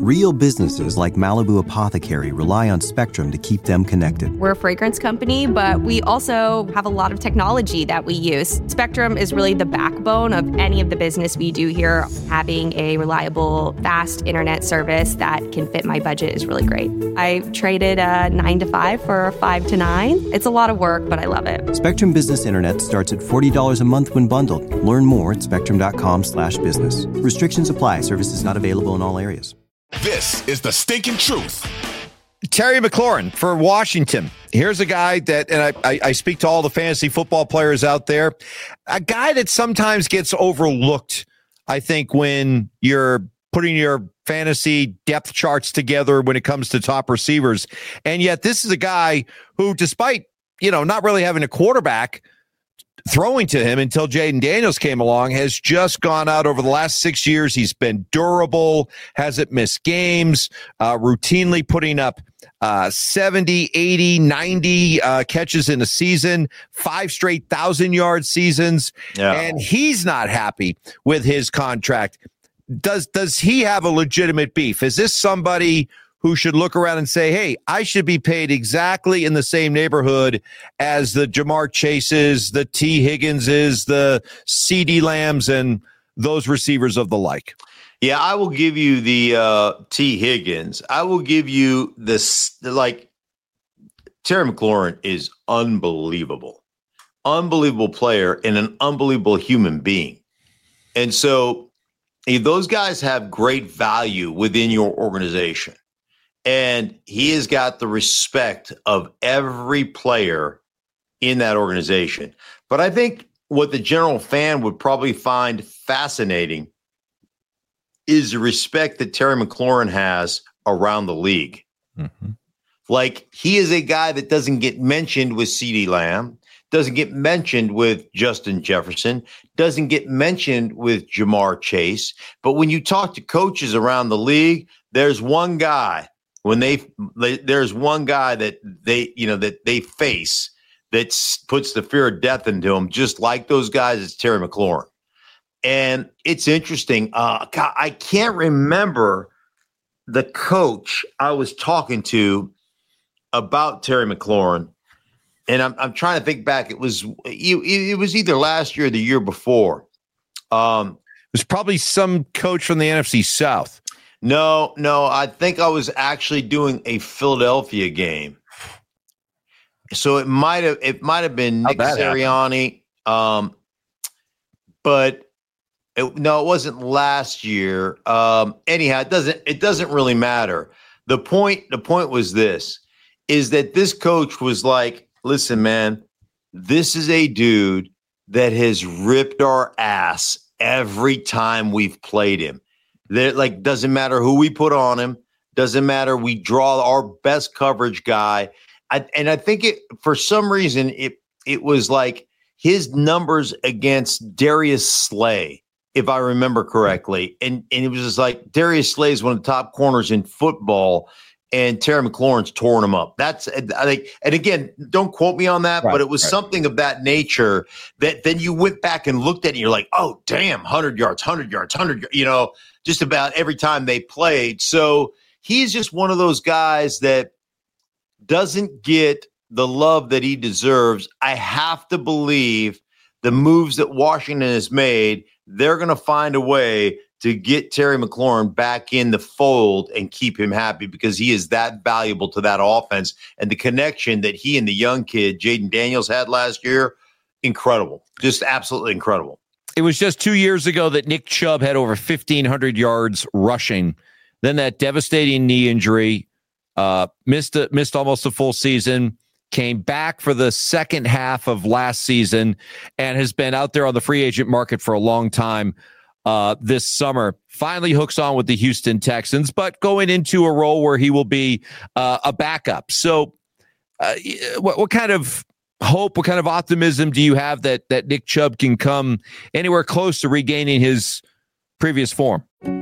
Real businesses like Malibu Apothecary rely on Spectrum to keep them connected. We're a fragrance company, but we also have a lot of technology that we use. Spectrum is really the backbone of any of the business we do here. Having a reliable, fast internet service that can fit my budget is really great. I traded a 9 to 5 for a 5 to 9. It's a lot of work, but I love it. Spectrum Business Internet starts at $40 a month when bundled. Learn more at spectrum.com/business. Restrictions apply. Services not available in all areas. This is the stinking truth. Terry McLaurin for Washington. Here's a guy that, and I speak to all the fantasy football players out there, a guy that sometimes gets overlooked, I think, when you're putting your fantasy depth charts together when it comes to top receivers. And yet this is a guy who, despite, not really having a quarterback throwing to him until Jaden Daniels came along, has just gone out over the last 6 years. He's been durable, hasn't missed games, routinely putting up 70, 80, 90 catches in a season, 5 straight 1,000-yard seasons. Yeah. And he's not happy with his contract. Does he have a legitimate beef? Is this somebody who should look around and say, hey, I should be paid exactly in the same neighborhood as the Jamar Chases, the T. Higginses, the CeeDee Lambs, and those receivers of the like? Yeah, I will give you the T. Higgins. I will give you this, Terry McLaurin is unbelievable. Unbelievable player and an unbelievable human being. And so those guys have great value within your organization. And he has got the respect of every player in that organization. But I think what the general fan would probably find fascinating is the respect that Terry McLaurin has around the league. Mm-hmm. Like, he is a guy that doesn't get mentioned with CeeDee Lamb, doesn't get mentioned with Justin Jefferson, doesn't get mentioned with Jamar Chase. But when you talk to coaches around the league, there's one guy there's one guy that they face that puts the fear of death into them, just like those guys. It's Terry McLaurin. And it's interesting. I can't remember the coach I was talking to about Terry McLaurin, and I'm trying to think back. It was either last year or the year before. It was probably some coach from the NFC South. No, I think I was actually doing a Philadelphia game. So it might have been Nick Sirianni. But it wasn't last year. Anyhow, it doesn't really matter. The point was this, is that this coach was like, listen, man, this is a dude that has ripped our ass every time we've played him. Doesn't matter who we put on him. Doesn't matter. We draw our best coverage guy. I think for some reason, it was like his numbers against Darius Slay, if I remember correctly. And it was just like, Darius Slay is one of the top corners in football, and Terry McLaurin's torn him up. That's, I think, and again, don't quote me on that, but it was something of that nature that then you went back and looked at it and you're like, oh, damn, 100 yards, just about every time they played. So he's just one of those guys that doesn't get the love that he deserves. I have to believe the moves that Washington has made, they're going to find a way to get Terry McLaurin back in the fold and keep him happy, because he is that valuable to that offense. And the connection that he and the young kid, Jaden Daniels, had last year, incredible. Just absolutely incredible. It was just 2 years ago that Nick Chubb had over 1,500 yards rushing. Then that devastating knee injury, missed almost a full season, came back for the second half of last season, and has been out there on the free agent market for a long time this summer. Finally hooks on with the Houston Texans, but going into a role where he will be a backup. So what kind of hope, what kind of optimism do you have that Nick Chubb can come anywhere close to regaining his previous form?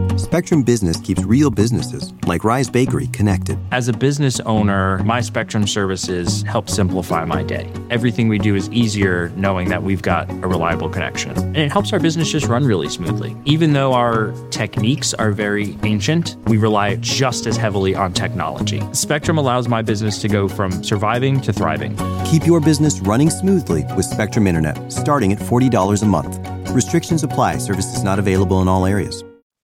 Spectrum Business keeps real businesses, like Rise Bakery, connected. As a business owner, my Spectrum services help simplify my day. Everything we do is easier knowing that we've got a reliable connection. And it helps our business just run really smoothly. Even though our techniques are very ancient, we rely just as heavily on technology. Spectrum allows my business to go from surviving to thriving. Keep your business running smoothly with Spectrum Internet, starting at $40 a month. Restrictions apply. Services not available in all areas.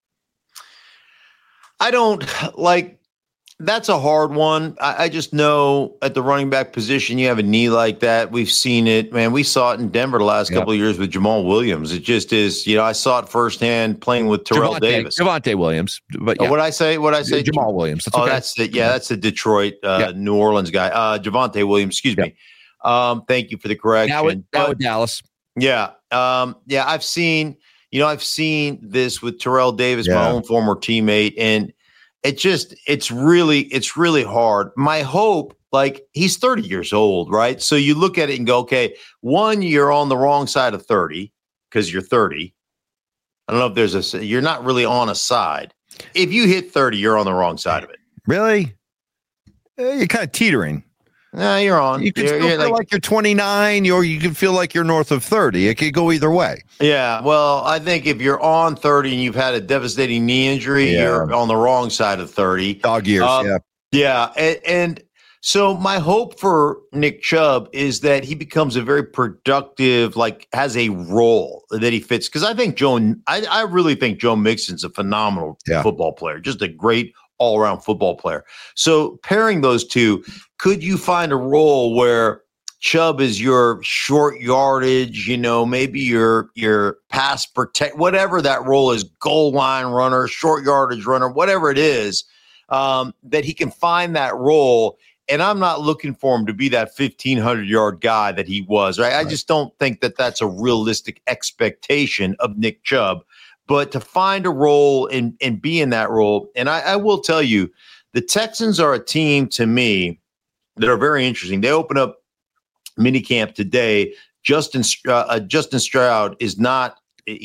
I don't like, that's a hard one. I just know at the running back position, you have a knee like that. We've seen it, man. We saw it in Denver the last couple of years with Jamal Williams. It just is, I saw it firsthand playing with Terrell Davis. Javonte Williams. But What'd I say? Jamal Williams. That's okay. That's the Detroit, New Orleans guy. Javonte Williams, excuse me. Thank you for the correction. Now with Dallas. Yeah. I've seen this with Terrell Davis, my own former teammate, and it's really hard. My hope, he's 30 years old, right? So you look at it and go, okay, one, you're on the wrong side of 30 because you're 30. I don't know if you're not really on a side. If you hit 30, you're on the wrong side of it. Really? You're kind of teetering. No, you're on. You can feel like you're 29, or you can feel like you're north of 30. It could go either way. Yeah, well, I think if you're on 30 and you've had a devastating knee injury, you're on the wrong side of 30. Dog years, Yeah, and so my hope for Nick Chubb is that he becomes a very productive, has a role that he fits. Because I think I really think Joe Mixon's a phenomenal football player, just a great all-around football player. So pairing those two, could you find a role where Chubb is your short yardage, maybe your pass protect, whatever that role is, goal line runner, short yardage runner, whatever it is, that he can find that role. And I'm not looking for him to be that 1,500-yard guy that he was, right? I just don't think that that's a realistic expectation of Nick Chubb. But to find a role and be in that role, and I will tell you, the Texans are a team to me that are very interesting. They open up minicamp today. Justin Stroud is not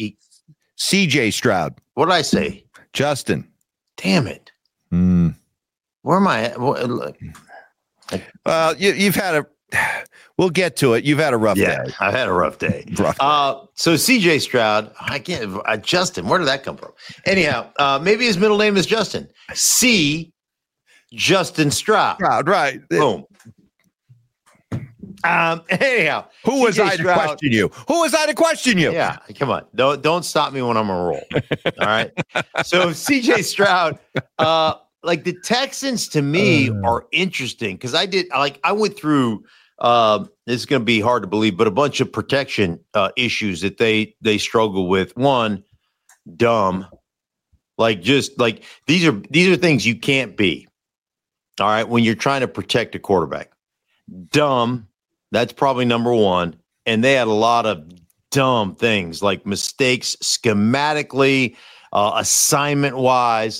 CJ Stroud. What did I say? Justin. Damn it. Where am I at? You've had a. We'll get to it. You've had a rough day. I've had a rough day. So CJ Stroud, I can't. Justin, where did that come from? Anyhow, maybe his middle name is Justin. Justin Stroud. Right. Boom. Anyhow, who was I to question you? Who was I to question you? Yeah, come on. Don't stop me when I'm on a roll. All right. So CJ Stroud, the Texans to me are interesting because I went through. This is going to be hard to believe, but a bunch of protection issues that they struggle with. One, dumb. These are things you can't be. All right, when you're trying to protect a quarterback, dumb. That's probably number one. And they had a lot of dumb things like mistakes schematically, assignment wise,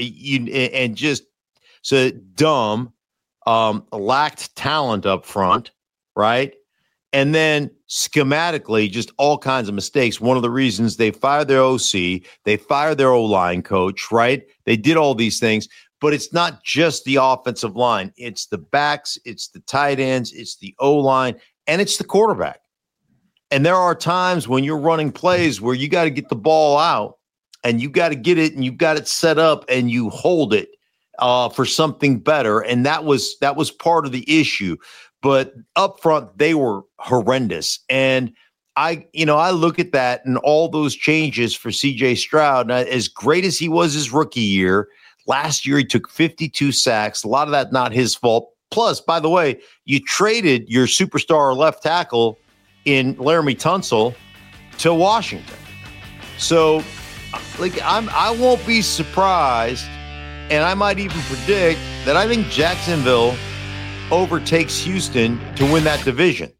so dumb. Lacked talent up front, right? And then schematically, just all kinds of mistakes. One of the reasons they fired their OC, they fired their O-line coach, right? They did all these things, but it's not just the offensive line. It's the backs, it's the tight ends, it's the O-line, and it's the quarterback. And there are times when you're running plays where you got to get the ball out and you got to get it and you've got it set up and you hold it for something better. And that was part of the issue. But up front, they were horrendous. And I look at that and all those changes for CJ Stroud, as great as he was his rookie year, last year he took 52 sacks. A lot of that not his fault. Plus, by the way, you traded your superstar left tackle in Laramie Tunsil to Washington. So I won't be surprised. And I might even predict that I think Jacksonville overtakes Houston to win that division.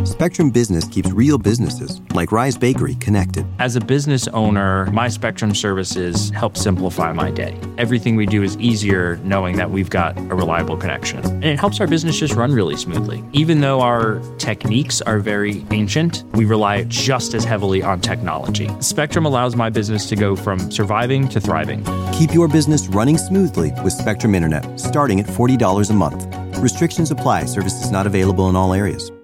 Spectrum Business keeps real businesses, like Rise Bakery, connected. As a business owner, my Spectrum services help simplify my day. Everything we do is easier knowing that we've got a reliable connection. And it helps our business just run really smoothly. Even though our techniques are very ancient, we rely just as heavily on technology. Spectrum allows my business to go from surviving to thriving. Keep your business running smoothly with Spectrum Internet, starting at $40 a month. Restrictions apply. Services not available in all areas.